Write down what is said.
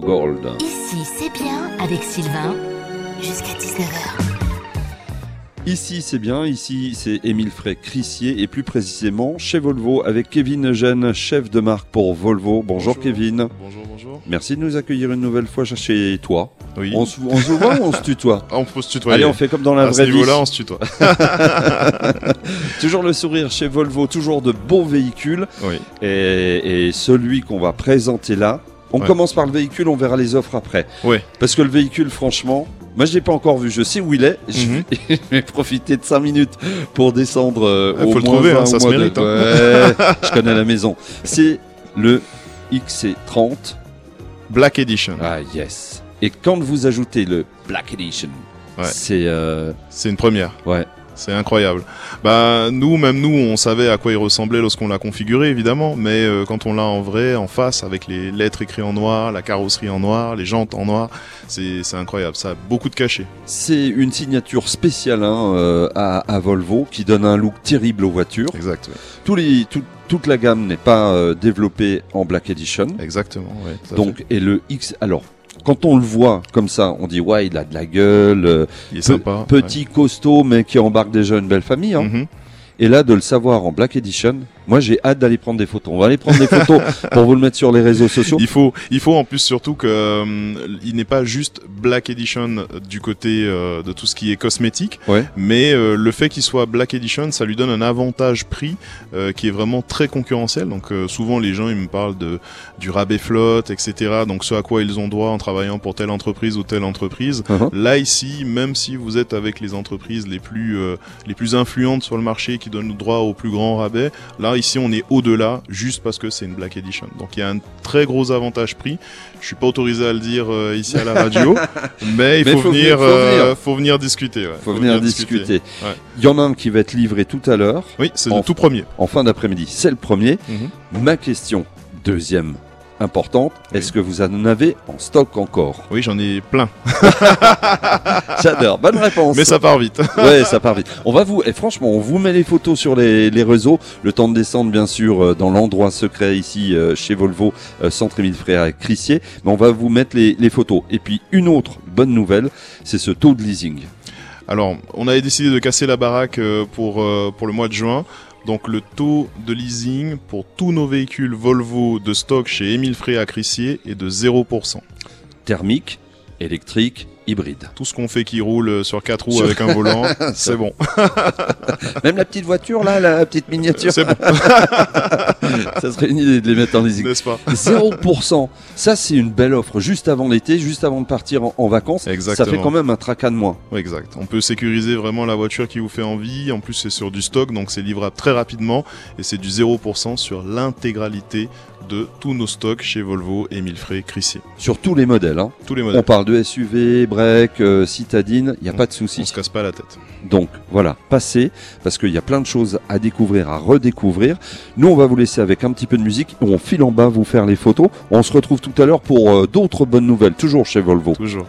Gold. Ici, c'est bien avec Sylvain, jusqu'à 19h. Ici, c'est bien. Ici, c'est Émile Frey-Crissier et plus précisément chez Volvo avec Kevin Eugène, chef de marque pour Volvo. Bonjour Kevin. Bonjour. Merci de nous accueillir une nouvelle fois chez toi. Oui. On se voit ou on se tutoie? On peut se tutoyer. Allez, on fait comme dans la vraie vie. À ce niveau-là, on se tutoie. Toujours le sourire chez Volvo, toujours de beaux véhicules. Oui. Et celui qu'on va présenter là, on commence par le véhicule, on verra les offres après. Oui. Parce que le véhicule, franchement, moi je ne l'ai pas encore vu, je sais où il est. Je vais profiter de 5 minutes pour descendre au faut le moins trouver, 20, ça se mérite. Ouais, je connais la maison. C'est le XC30 Black Edition. Ah yes. Et quand vous ajoutez le Black Edition, c'est une première. Ouais. C'est incroyable. Nous, on savait à quoi il ressemblait lorsqu'on l'a configuré, évidemment, mais quand on l'a en vrai, en face, avec les lettres écrites en noir, la carrosserie en noir, les jantes en noir, c'est incroyable. Ça a beaucoup de cachet. C'est une signature spéciale à Volvo qui donne un look terrible aux voitures. Exact. Oui. Toute la gamme n'est pas développée en Black Edition. Exactement. Oui, donc, et le X, alors. Quand on le voit comme ça, on dit ouais, il a de la gueule, il est sympa, petit, costaud, mais qui embarque déjà une belle famille. Hein. Et là, de le savoir en Black Edition, moi j'ai hâte d'aller prendre des photos. On va aller prendre des photos pour vous le mettre sur les réseaux sociaux. Il faut en plus surtout il n'est pas juste Black Edition du côté de tout ce qui est cosmétique, mais le fait qu'il soit Black Edition, ça lui donne un avantage prix qui est vraiment très concurrentiel. Donc souvent les gens ils me parlent du rabais flotte, etc. Donc ce à quoi ils ont droit en travaillant pour telle entreprise ou telle entreprise. Là ici, même si vous êtes avec les entreprises les plus influentes sur le marché qui donnent droit au plus grand rabais, là ici on est au-delà juste parce que c'est une Black Edition. Donc il y a un très gros avantage prix. Je suis pas autorisé à le dire ici à la radio, mais il faut venir discuter. Faut venir discuter. Il y en a un qui va être livré tout à l'heure. Oui, c'est le tout premier. En fin d'après-midi, c'est le premier. Ma question, deuxième importante, est-ce que vous en avez en stock encore? Oui, j'en ai plein. J'adore, bonne réponse. Mais ça part vite. Ouais, ça part vite. Et franchement, on vous met les photos sur les réseaux. Le temps de descendre, bien sûr, dans l'endroit secret ici chez Volvo, Centre Émile Frey-Crissier. Mais on va vous mettre les photos. Et puis une autre bonne nouvelle, c'est ce taux de leasing. Alors, on avait décidé de casser la baraque pour le mois de juin. Donc le taux de leasing pour tous nos véhicules Volvo de stock chez Émile Frey-Crissier est de 0%. Thermique, électrique, hybride. Tout ce qu'on fait qui roule sur 4 roues avec un volant, c'est bon. Même la petite voiture là, la petite miniature. C'est bon. Ça serait une idée de les mettre en leasing. N'est-ce pas? 0%. Ça c'est une belle offre juste avant l'été, juste avant de partir en vacances. Exactement. Ça fait quand même un tracas de moins. Oui, exact. On peut sécuriser vraiment la voiture qui vous fait envie. En plus c'est sur du stock, donc c'est livrable très rapidement. Et c'est du 0% sur l'intégralité de tous nos stocks chez Volvo Émile Frey-Crissier. Sur tous les modèles. Hein. Tous les modèles. On parle de SUV, break, citadine, il n'y a pas de souci. On se casse pas la tête. Donc voilà, passez, parce qu'il y a plein de choses à découvrir, à redécouvrir. Nous, on va vous laisser avec un petit peu de musique, on file en bas vous faire les photos. On se retrouve tout à l'heure pour d'autres bonnes nouvelles, toujours chez Volvo. Toujours.